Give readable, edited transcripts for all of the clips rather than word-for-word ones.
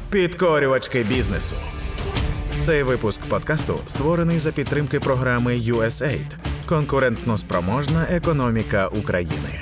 Підкорювачки бізнесу. Цей випуск подкасту створений за підтримки програми USAID «Конкурентноспроможна економіка України».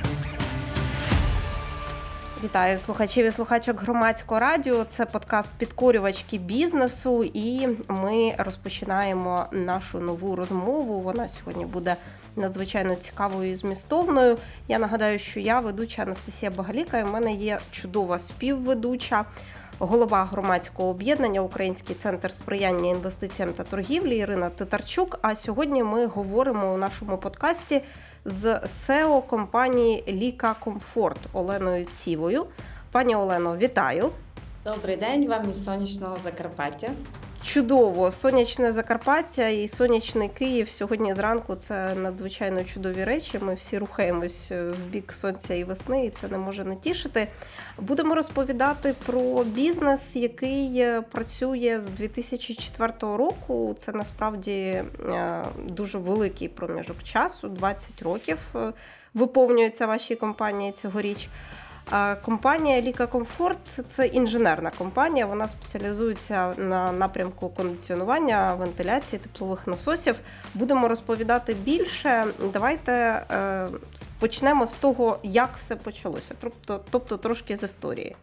Вітаю слухачів і слухачок Громадського радіо. Це подкаст «Підкорювачки бізнесу» і ми розпочинаємо нашу нову розмову. Вона сьогодні буде надзвичайно цікавою і змістовною. Я нагадаю, що я ведуча Анастасія Багаліка, і в мене є чудова співведуча, голова громадського об'єднання «Український центр сприяння інвестиціям та торгівлі» Ірина Титарчук. А сьогодні ми говоримо у нашому подкасті з SEO компанії Ліка Комфорт Оленою Цівою. Пані Олено, вітаю. Добрий день вам із сонячного Закарпаття. Чудово! Сонячне Закарпаття і сонячний Київ сьогодні зранку – це надзвичайно чудові речі. Ми всі рухаємось в бік сонця і весни, і це не може не тішити. Будемо розповідати про бізнес, який працює з 2004 року. Це насправді дуже великий проміжок часу, 20 років виповнюється вашій компанії цьогоріч. Компанія Ліка Комфорт – це інженерна компанія, вона спеціалізується на напрямку кондиціонування, вентиляції, теплових насосів. Будемо розповідати більше. Давайте почнемо з того, як все почалося, тобто трошки з історії.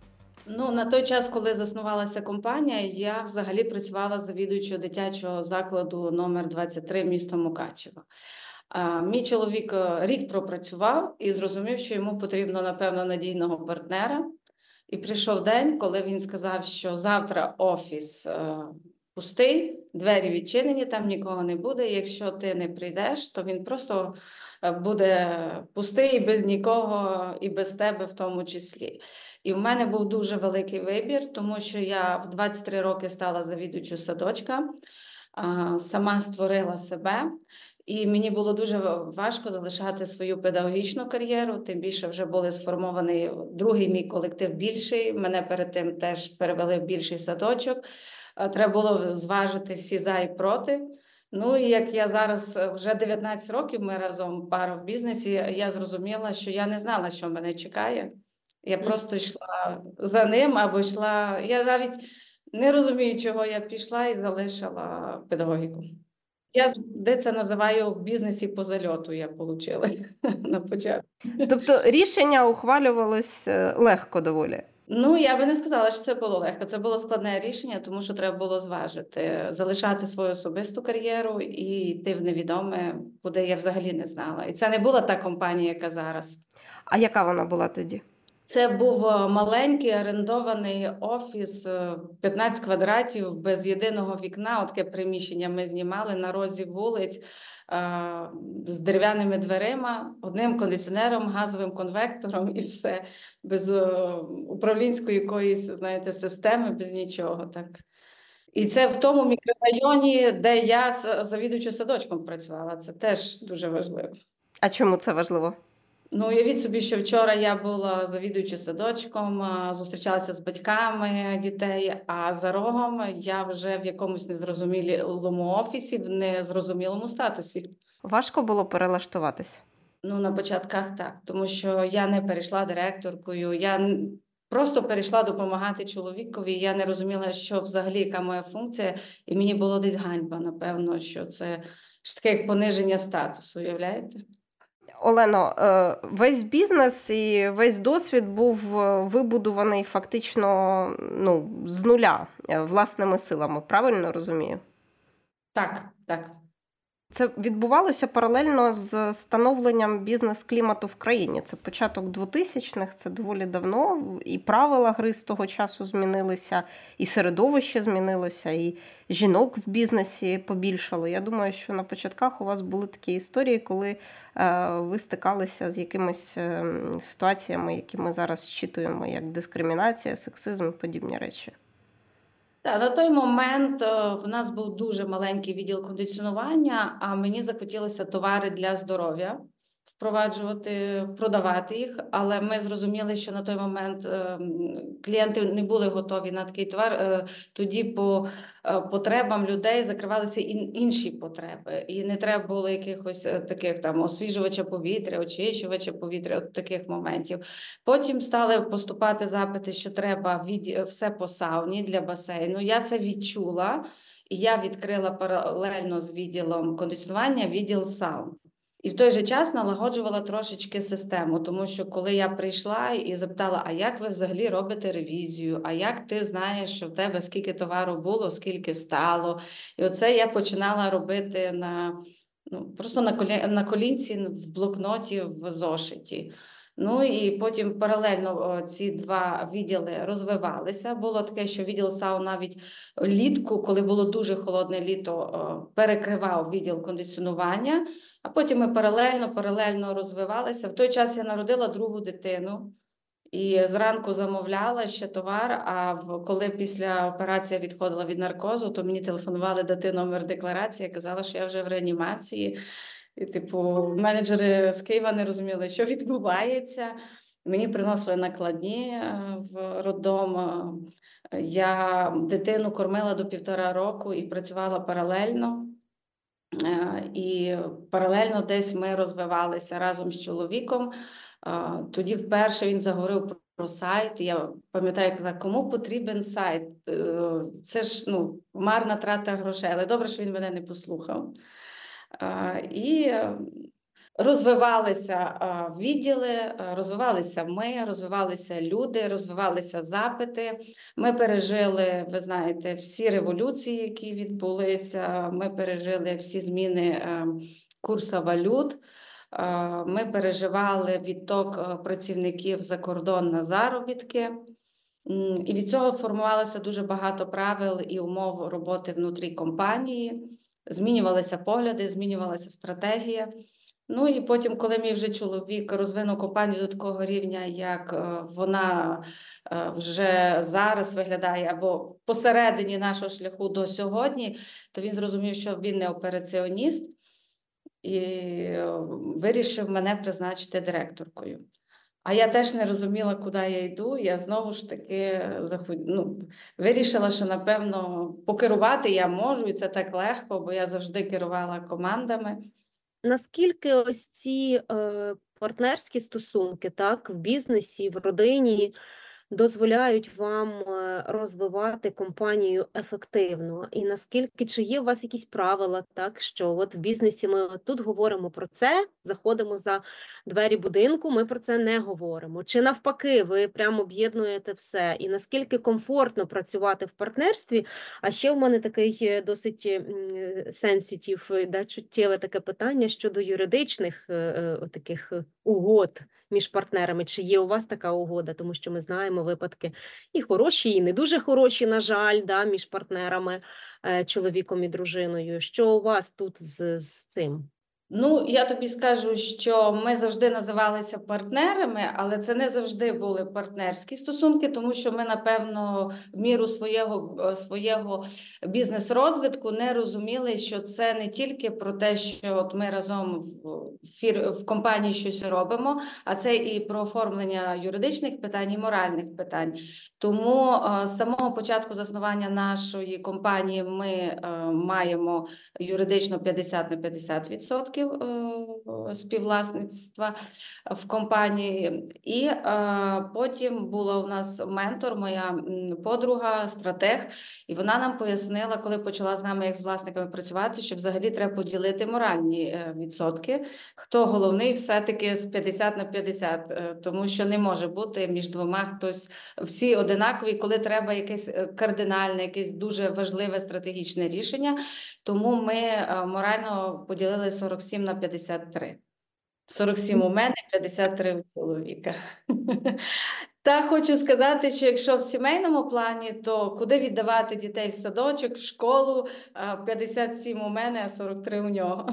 На той час, коли заснувалася компанія, я взагалі працювала завідуючою дитячого закладу номер 23 міста Мукачево. Мій чоловік рік пропрацював і зрозумів, що йому потрібно, напевно, надійного партнера. І прийшов день, коли він сказав, що завтра офіс пустий, двері відчинені, там нікого не буде. І якщо ти не прийдеш, то він просто буде пустий і без нікого, і без тебе в тому числі. І в мене був дуже великий вибір, тому що я в 23 роки стала завідувачем садочка, сама створила себе. І мені було дуже важко залишати свою педагогічну кар'єру, тим більше вже були сформований другий мій колектив більший, мене перед тим теж перевели в більший садочок, треба було зважити всі за і проти. І як я зараз вже 19 років, ми разом пара в бізнесі, я зрозуміла, що я не знала, що мене чекає. Я просто йшла за ним або йшла, я навіть не розумію, чого я пішла і залишила педагогіку. Я це називаю в бізнесі по зальоту, я отримала на початку. Тобто рішення ухвалювалось легко доволі? Я би не сказала, що це було легко. Це було складне рішення, тому що треба було зважити, залишати свою особисту кар'єру і йти в невідоме, куди я взагалі не знала. І це не була та компанія, яка зараз. А яка вона була тоді? Це був маленький орендований офіс, 15 квадратів, без єдиного вікна, таке приміщення ми знімали на розі вулиць з дерев'яними дверима, одним кондиціонером, газовим конвектором і все, без управлінської якоїсь, системи, без нічого. Так. І це в тому мікрорайоні, де я завідувачем садочком працювала, це теж дуже важливо. А чому це важливо? Уявіть собі, що вчора я була завідуючим садочком, зустрічалася з батьками дітей, а за рогом я вже в якомусь незрозумілому офісі, в незрозумілому статусі. Важко було перелаштуватись? На початках так, тому що я не перейшла директоркою, я просто перейшла допомагати чоловікові, я не розуміла, що взагалі, яка моя функція, і мені було десь ганьба, напевно, що це таке як пониження статусу, уявляєте? Олено, весь бізнес і весь досвід був вибудований фактично з нуля, власними силами, правильно розумію? Так. Це відбувалося паралельно з становленням бізнес-клімату в країні. Це початок 2000-х, це доволі давно, і правила гри з того часу змінилися, і середовище змінилося, і жінок в бізнесі побільшало. Я думаю, що на початках у вас були такі історії, коли ви стикалися з якимись ситуаціями, які ми зараз зчитуємо, як дискримінація, сексизм і подібні речі. Так, на той момент в нас був дуже маленький відділ кондиціонування, а мені захотілося товари для здоров'я. В впроваджувати, продавати їх, але ми зрозуміли, що на той момент клієнти не були готові на такий товар. Тоді по потребам людей закривалися інші потреби. І не треба було якихось таких там освіжувача повітря, очищувача повітря, от таких моментів. Потім стали поступати запити, що треба все по сауні для басейну. Я це відчула, і я відкрила паралельно з відділом кондиціонування відділ саун. І в той же час налагоджувала трошечки систему, тому що коли я прийшла і запитала, а як ви взагалі робите ревізію, а як ти знаєш, що в тебе скільки товару було, скільки стало. І оце я починала робити просто на колінці, в блокноті, в зошиті. Ну і потім паралельно ці два відділи розвивалися. Було таке, що відділ саун навіть влітку, коли було дуже холодне літо, перекривав відділ кондиціонування, а потім ми паралельно розвивалися. В той час я народила другу дитину і зранку замовляла ще товар, а коли після операції відходила від наркозу, то мені телефонували дати номер декларації, казала, що я вже в реанімації. І, менеджери з Києва не розуміли, що відбувається. Мені приносили накладні в роддом. Я дитину кормила до 1,5 року і працювала паралельно. І паралельно десь ми розвивалися разом з чоловіком. Тоді вперше він заговорив про сайт. Я пам'ятаю, кому потрібен сайт. Це ж марна трата грошей, але добре, що він мене не послухав. І розвивалися відділи, розвивалися ми, розвивалися люди, розвивалися запити. Ми пережили, ви знаєте, всі революції, які відбулися, ми пережили всі зміни курсу валют, ми переживали відток працівників за кордон на заробітки. І від цього формувалося дуже багато правил і умов роботи внутрі компанії. Змінювалися погляди, змінювалася стратегія. Ну і потім, коли мій вже чоловік розвинув компанію до такого рівня, як вона вже зараз виглядає, або посередині нашого шляху до сьогодні, то він зрозумів, що він не операціоніст і вирішив мене призначити директоркою. А я теж не розуміла, куди я йду. Я знову ж таки вирішила, що, напевно, покерувати я можу, і це так легко, бо я завжди керувала командами. Наскільки ось ці партнерські стосунки, так, в бізнесі, в родині дозволяють вам розвивати компанію ефективно? І наскільки, чи є у вас якісь правила, так, що от в бізнесі ми тут говоримо про це, заходимо за двері будинку, ми про це не говоримо? Чи навпаки, ви прямо об'єднуєте все? І наскільки комфортно працювати в партнерстві? А ще в мене такий досить сенситив, чуттєве таке питання щодо юридичних таких угод між партнерами. Чи є у вас така угода? Тому що ми знаємо випадки і хороші, і не дуже хороші, на жаль, між партнерами, чоловіком і дружиною. Що у вас тут з цим? Я тобі скажу, що ми завжди називалися партнерами, але це не завжди були партнерські стосунки, тому що ми, напевно, в міру свого бізнес-розвитку не розуміли, що це не тільки про те, що от ми разом в компанії щось робимо, а це і про оформлення юридичних питань і моральних питань. Тому з самого початку заснування нашої компанії ми маємо юридично 50% співвласництва в компанії. І потім була у нас ментор, моя подруга, стратег, і вона нам пояснила, коли почала з нами як з власниками працювати, що взагалі треба поділити моральні відсотки. Хто головний все-таки з 50/50, тому що не може бути між двома хтось, всі одинакові, коли треба якесь кардинальне, якесь дуже важливе стратегічне рішення. Тому ми морально поділили 47/53. 47 у мене, 53 у чоловіка. Та хочу сказати, що якщо в сімейному плані, то куди віддавати дітей в садочок, в школу, 57 у мене, а 43 у нього.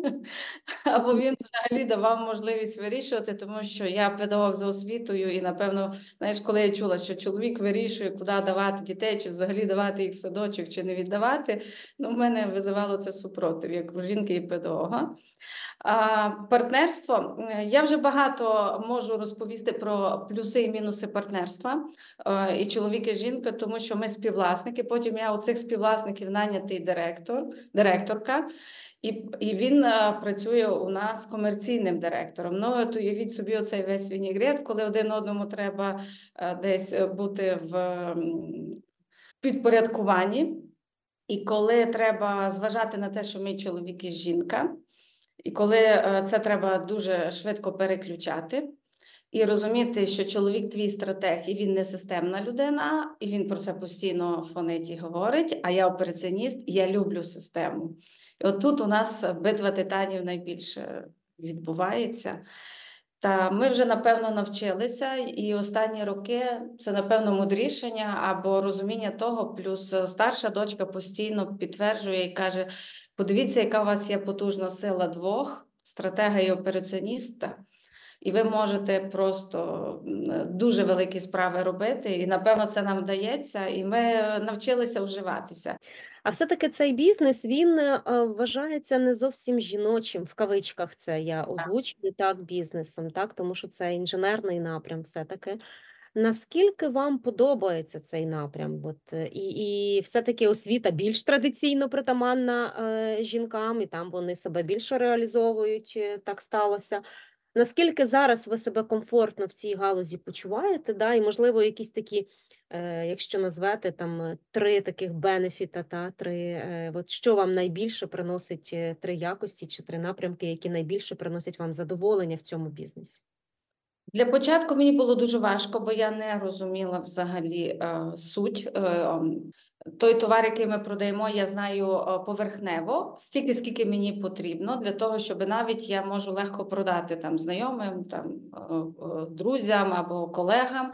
Або він взагалі давав можливість вирішувати, тому що я педагог за освітою і, напевно, знаєш, коли я чула, що чоловік вирішує, куди давати дітей, чи взагалі давати їх в садочок, чи не віддавати, в мене визивало це супротив, як жінки і педагога. Партнерство. Я вже багато можу розповісти про плюси і мінуси партнерства, і чоловік, і жінка, тому що ми співвласники. Потім я у цих співвласників нанятий директорка, і він працює у нас комерційним директором. Ну, от уявіть собі оцей весь вінігрет, коли один одному треба десь бути в підпорядкуванні, і коли треба зважати на те, що ми чоловік і жінка, і коли це треба дуже швидко переключати, і розуміти, що чоловік твій стратег, і він не системна людина, і він про це постійно фонить і говорить, а я операціоніст, і я люблю систему. І от тут у нас битва титанів найбільше відбувається. Та ми вже, напевно, навчилися, і останні роки це, напевно, мудрішення або розуміння того, плюс старша дочка постійно підтверджує і каже, подивіться, яка у вас є потужна сила двох, стратега і операціоніста, і ви можете просто дуже великі справи робити, і, напевно, це нам вдається, і ми навчилися вживатися. А все-таки цей бізнес, він вважається не зовсім жіночим, в кавичках це я озвучую, так, бізнесом, так, тому що це інженерний напрям все-таки. Наскільки вам подобається цей напрям? І все-таки освіта більш традиційно притаманна жінкам, і там вони себе більше реалізовують, так сталося. Наскільки зараз ви себе комфортно в цій галузі почуваєте, да? І, можливо, якісь такі, якщо назвете там 3 таких бенефіта, от що вам найбільше приносить 3 якості чи 3 напрямки, які найбільше приносять вам задоволення в цьому бізнесі? Для початку мені було дуже важко, бо я не розуміла взагалі суть. Той товар, який ми продаємо, я знаю поверхнево, стільки, скільки мені потрібно, для того, щоб навіть я можу легко продати там знайомим, там, друзям або колегам.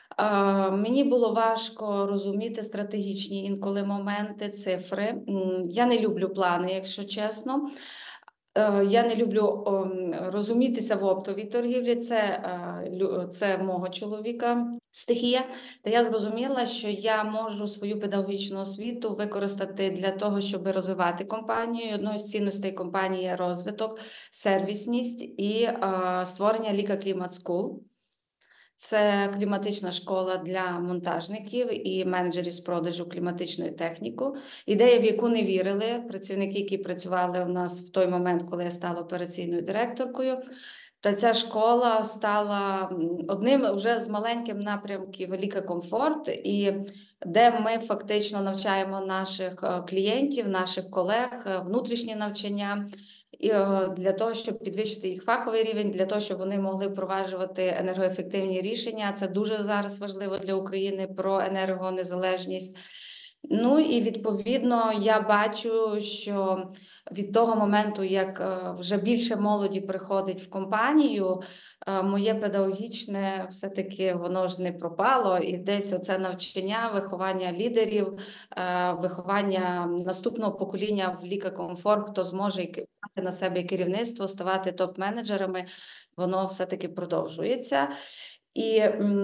Мені було важко розуміти стратегічні інколи моменти, цифри. Я не люблю плани, якщо чесно. Я не люблю розумітися в оптовій торгівлі, це мого чоловіка стихія. Та я зрозуміла, що я можу свою педагогічну освіту використати для того, щоб розвивати компанію. Одною з цінностей компанії є розвиток, сервісність і створення Lika Climate School. Це кліматична школа для монтажників і менеджерів з продажу кліматичної техніки. Ідея, в яку не вірили працівники, які працювали у нас в той момент, коли я стала операційною директоркою. Та ця школа стала одним вже з маленьких напрямків Lika Comfort, і де ми фактично навчаємо наших клієнтів, наших колег, внутрішні навчання, для того, щоб підвищити їх фаховий рівень, для того, щоб вони могли впроваджувати енергоефективні рішення. Це дуже зараз важливо для України, про енергонезалежність. Ну і відповідно я бачу, що від того моменту, як вже більше молоді приходить в компанію, моє педагогічне все-таки воно ж не пропало, і десь оце навчання, виховання лідерів, виховання наступного покоління в Lika Comfort, хто зможе брати на себе керівництво, ставати топ-менеджерами, воно все-таки продовжується. І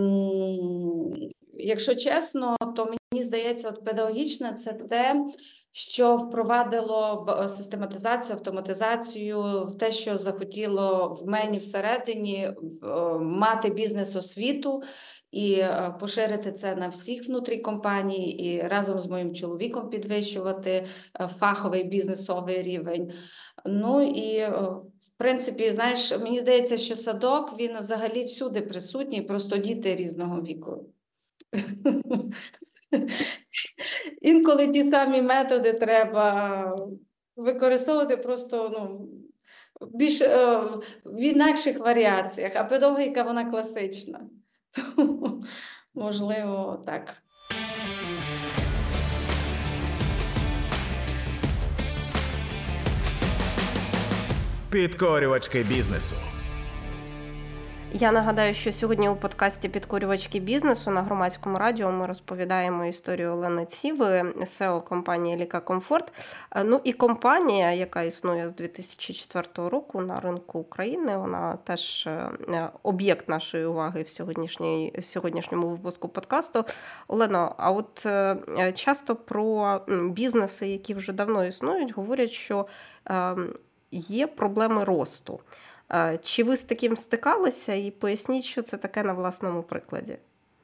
якщо чесно, то мені здається, от педагогічне – це те, що впровадило систематизацію, автоматизацію, те, що захотіло в мені всередині мати бізнес-освіту і поширити це на всіх внутрі компанії, і разом з моїм чоловіком підвищувати фаховий бізнесовий рівень. Ну і в принципі, знаєш, мені здається, що садок, він взагалі всюди присутній, просто діти різного віку. Інколи ті самі методи треба використовувати просто більш в інакших варіаціях, а педагогіка вона класична. Тому, можливо, так. Підкорювачки бізнесу. Я нагадаю, що сьогодні у подкасті «Підкорювачки бізнесу» на Громадському радіо ми розповідаємо історію Олени Ціви, SEO компанії Lika Comfort. Ну і компанія, яка існує з 2004 року на ринку України, вона теж об'єкт нашої уваги в сьогоднішньому випуску подкасту. Олено, а от часто про бізнеси, які вже давно існують, говорять, що є проблеми росту. Чи ви з таким стикалися? І поясніть, що це таке на власному прикладі.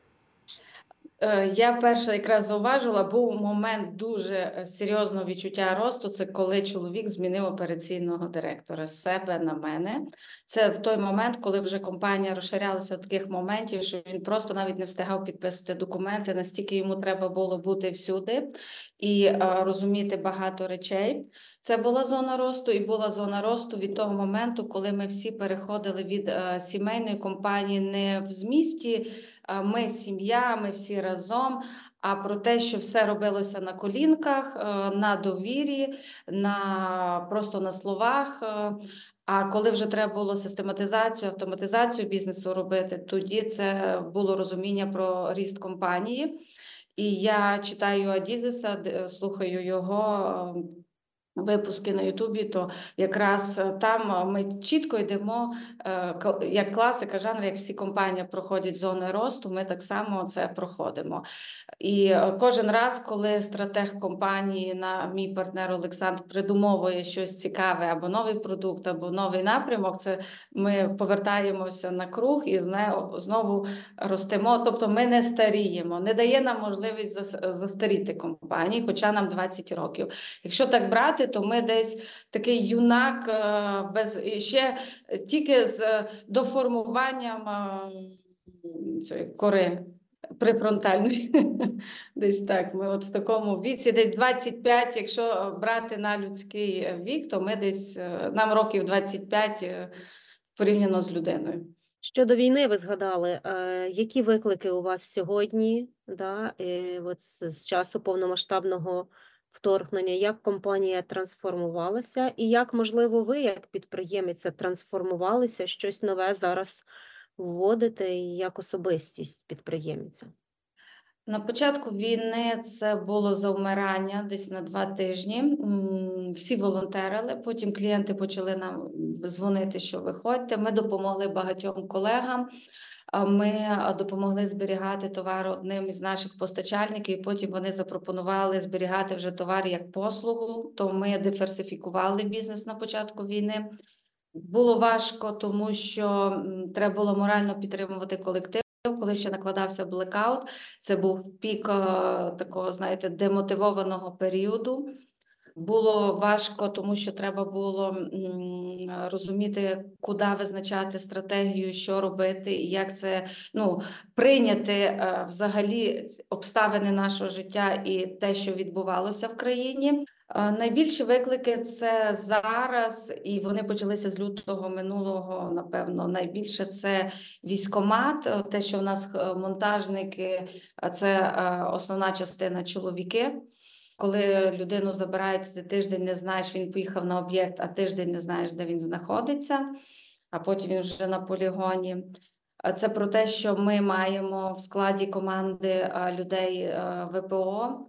Я перша якраз зауважила, був момент дуже серйозного відчуття росту, це коли чоловік змінив операційного директора з себе на мене. Це в той момент, коли вже компанія розширялася до таких моментів, що він просто навіть не встигав підписувати документи, настільки йому треба було бути всюди і розуміти багато речей. Це була зона росту, і була зона росту від того моменту, коли ми всі переходили від сімейної компанії не в змісті, ми сім'я, ми всі разом, а про те, що все робилося на колінках, на довірі, просто на словах. А коли вже треба було систематизацію, автоматизацію бізнесу робити, тоді це було розуміння про ріст компанії. І я читаю Адізеса, слухаю його випуски на Ютубі, то якраз там ми чітко йдемо, як класика жанру, як всі компанії проходять зони росту, ми так само це проходимо. І кожен раз, коли стратег компанії, мій партнер Олександр, придумовує щось цікаве, або новий продукт, або новий напрямок, це ми повертаємося на круг і знову ростемо. Тобто ми не старіємо, не дає нам можливість застаріти компанії, хоча нам 20 років. Якщо так брати, то ми десь такий юнак, ще тільки з доформуванням цієї кори префронтальної. Десь так, ми от в такому віці, десь 25, якщо брати на людський вік, то ми десь, нам років 25 порівняно з людиною. Щодо війни ви згадали, які виклики у вас сьогодні, от з часу повномасштабного вторгнення, як компанія трансформувалася і як, можливо, ви, як підприємець, трансформувалися, щось нове зараз вводите і як особистість підприємця? На початку війни це було завмирання десь на 2 тижні. Всі волонтерили, потім клієнти почали нам дзвонити, що виходьте. Ми допомогли багатьом колегам. Ми допомогли зберігати товар одним із наших постачальників, і потім вони запропонували зберігати вже товар як послугу, то ми диверсифікували бізнес на початку війни. Було важко, тому що треба було морально підтримувати колектив. Коли ще накладався блекаут, це був пік такого, знаєте, демотивованого періоду. Було важко, тому що треба було розуміти, куди визначати стратегію, що робити, і як це прийняти взагалі обставини нашого життя і те, що відбувалося в країні. Найбільші виклики – це зараз, і вони почалися з лютого минулого, напевно. Найбільше – це військкомат, те, що в нас монтажники – це основна частина чоловіки. Коли людину забирають, ти тиждень не знаєш, він поїхав на об'єкт, а тиждень не знаєш, де він знаходиться, а потім він вже на полігоні. Це про те, що ми маємо в складі команди людей ВПО,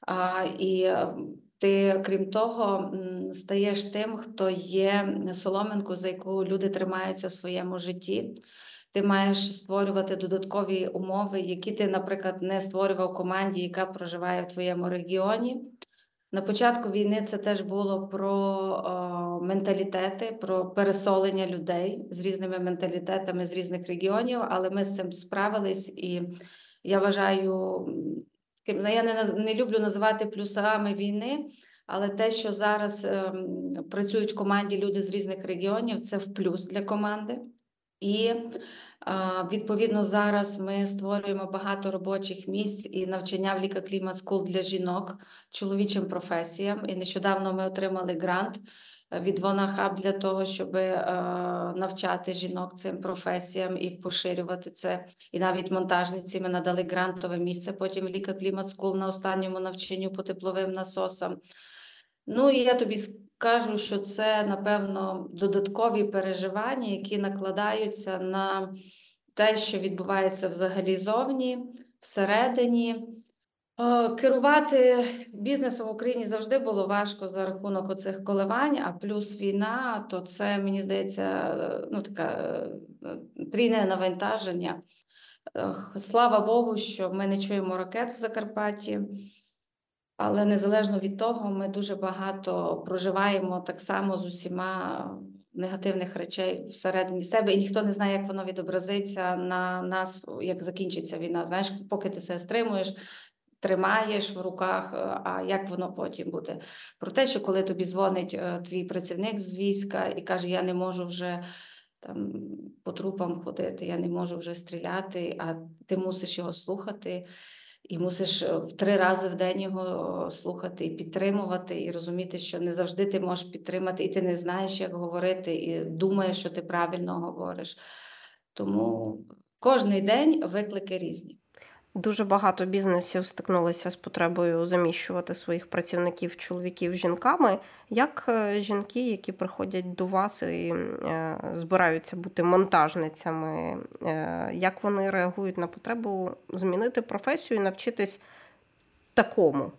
і ти, крім того, стаєш тим, хто є соломинкою, за яку люди тримаються в своєму житті. Ти маєш створювати додаткові умови, які ти, наприклад, не створював команді, яка проживає в твоєму регіоні. На початку війни це теж було про менталітети, про пересолення людей з різними менталітетами з різних регіонів, але ми з цим справились, і я вважаю, я не люблю називати плюсами війни, але те, що зараз працюють в команді люди з різних регіонів, це в плюс для команди. І відповідно зараз ми створюємо багато робочих місць і навчання в Lika Klima School для жінок чоловічим професіям. І нещодавно ми отримали грант від Вонахаб для того, щоб навчати жінок цим професіям і поширювати це. І навіть монтажниці ми надали грантове місце, потім Lika Klima School на останньому навчанню по тепловим насосам. І я тобі скажу, що це, напевно, додаткові переживання, які накладаються на те, що відбувається взагалі зовні, всередині. Керувати бізнесом в Україні завжди було важко за рахунок оцих коливань, а плюс війна, то це, мені здається, таке трійне навантаження. Слава Богу, що ми не чуємо ракет в Закарпатті. Але незалежно від того, ми дуже багато проживаємо так само з усіма негативних речей всередині себе, і ніхто не знає, як воно відобразиться на нас, як закінчиться війна. Знаєш, поки ти себе стримуєш, тримаєш в руках, а як воно потім буде. Про те, що коли тобі дзвонить твій працівник з війська і каже, я не можу вже там по трупам ходити, я не можу вже стріляти, а ти мусиш його слухати, і мусиш в 3 рази в день його слухати і підтримувати, і розуміти, що не завжди ти можеш підтримати, і ти не знаєш, як говорити, і думаєш, що ти правильно говориш. Тому кожний день виклики різні. Дуже багато бізнесів стикнулися з потребою заміщувати своїх працівників, чоловіків жінками. Як жінки, які приходять до вас і збираються бути монтажницями, як вони реагують на потребу змінити професію і навчитись такому?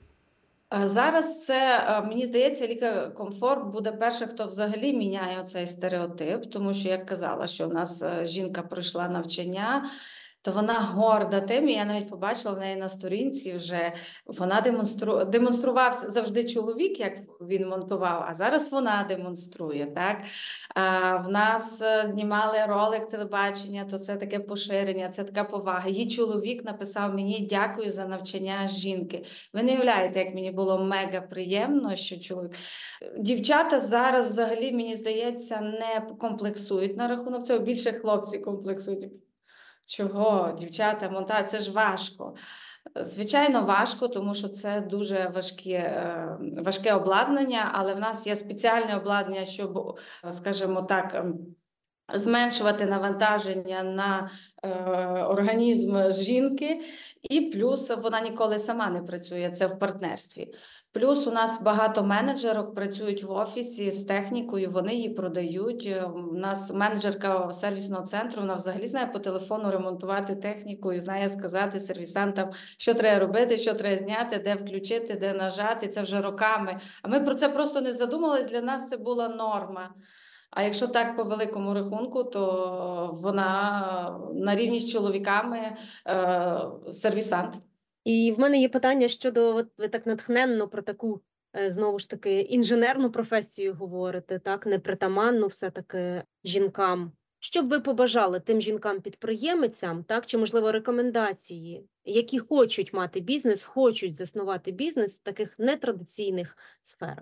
Зараз це, мені здається, Ліка Комфорт буде перша, хто взагалі міняє цей стереотип, тому що, як казала, що в нас жінка пройшла навчання, то вона горда тим, і я навіть побачила в неї на сторінці вже, вона демонстрував завжди чоловік, як він монтував, а зараз вона демонструє, так? В нас знімали ролик телебачення, то це таке поширення, це така повага. Її чоловік написав мені дякую за навчання жінки. Ви не уявляєте, як мені було мега приємно, що чоловік... Дівчата зараз взагалі, мені здається, не комплексують на рахунок цього, більше хлопці комплексують. Чого, дівчата, монтаж, це ж важко. Звичайно, важко, тому що це дуже важке обладнання, але в нас є спеціальне обладнання, щоб, скажімо так, зменшувати навантаження на організм жінки, і плюс вона ніколи сама не працює, це в партнерстві. Плюс у нас багато менеджерок працюють в офісі з технікою, вони її продають. У нас менеджерка сервісного центру, вона взагалі знає по телефону ремонтувати техніку і знає сказати сервісантам, що треба робити, що треба зняти, де включити, де нажати, це вже роками. А ми про це просто не задумались, для нас це була норма. А якщо так по великому рахунку, то вона на рівні з чоловіками сервісант. І в мене є питання щодо, от ви так натхненно про таку, знову ж таки, інженерну професію говорите, так, непритаманну все-таки жінкам. Що б ви побажали тим жінкам-підприємицям, так, чи, можливо, рекомендації, які хочуть мати бізнес, хочуть заснувати бізнес в таких нетрадиційних сферах?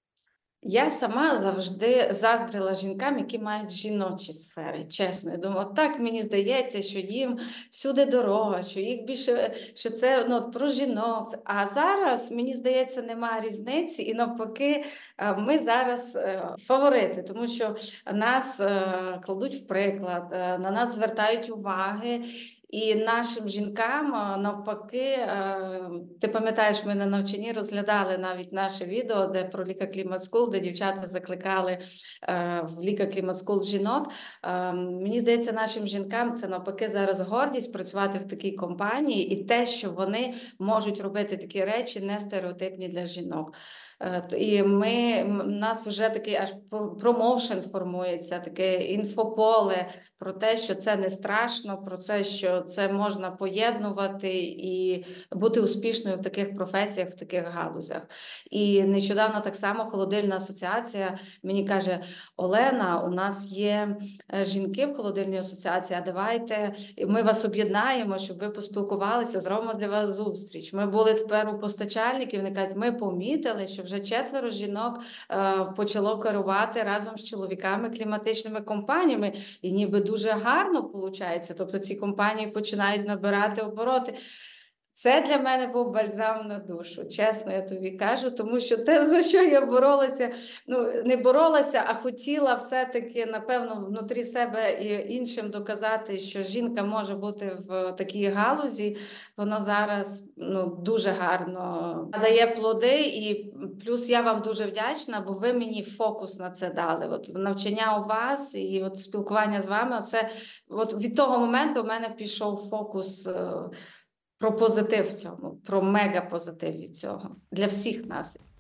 Я сама завжди заздрила жінкам, які мають жіночі сфери, чесно. Я думаю, так мені здається, що їм всюди дорога, що їх більше, що це про жінок. А зараз, мені здається, немає різниці, і навпаки, ми зараз фаворити, тому що нас кладуть в приклад, на нас звертають уваги. І нашим жінкам, навпаки, ти пам'ятаєш, ми на навчанні розглядали навіть наше відео, де про Ліка Клімат Скул, де дівчата закликали в Ліка Клімат Скул жінок. Мені здається, нашим жінкам це навпаки зараз гордість працювати в такій компанії і те, що вони можуть робити такі речі, не стереотипні для жінок. І у нас вже такий аж промоушен формується, таке інфополе про те, що це не страшно, про те, що це можна поєднувати і бути успішною в таких професіях, в таких галузях. І нещодавно так само холодильна асоціація мені каже, Олена, у нас є жінки в холодильній асоціації, а давайте ми вас об'єднаємо, щоб ви поспілкувалися, зробимо для вас зустріч. Ми були тепер у постачальників, вони кажуть, ми помітили, що вже 4 жінок почало керувати разом з чоловіками кліматичними компаніями, і ніби дуже гарно виходить, тобто ці компанії починають набирати обороти. Це для мене був бальзам на душу, чесно я тобі кажу, тому що те, за що я боролася, не боролася, а хотіла все-таки, напевно, внутрі себе і іншим доказати, що жінка може бути в такій галузі, воно зараз дуже гарно дає плоди, і плюс я вам дуже вдячна, бо ви мені фокус на це дали. От навчання у вас і от спілкування з вами, от від того моменту в мене пішов фокус про позитив в цьому, про мега-позитив від цього для всіх нас.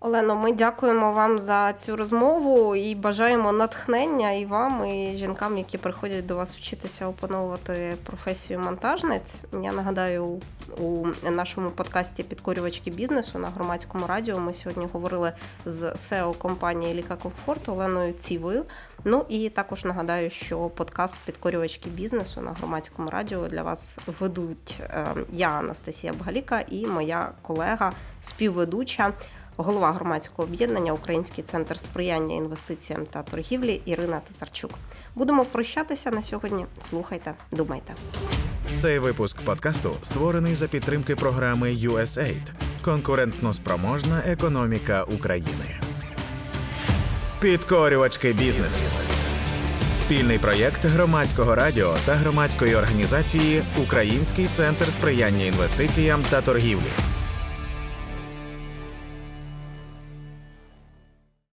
Олено, ми дякуємо вам за цю розмову і бажаємо натхнення і вам, і жінкам, які приходять до вас вчитися опановувати професію монтажниць. Я нагадаю, у нашому подкасті «Підкорювачки бізнесу» на Громадському радіо ми сьогодні говорили з SEO компанії Ліка Комфорт Оленою Цівою. Ну і також нагадаю, що подкаст «Підкорювачки бізнесу» на Громадському радіо для вас ведуть я, Анастасія Бгаліка, і моя колега, співведуча, голова громадського об'єднання «Український центр сприяння інвестиціям та торгівлі» Ірина Татарчук. Будемо прощатися на сьогодні. Слухайте, думайте. Цей випуск подкасту створений за підтримки програми USAID «Конкурентноспроможна економіка України». Підкорювачки бізнесу. Спільний проєкт Громадського радіо та громадської організації «Український центр сприяння інвестиціям та торгівлі».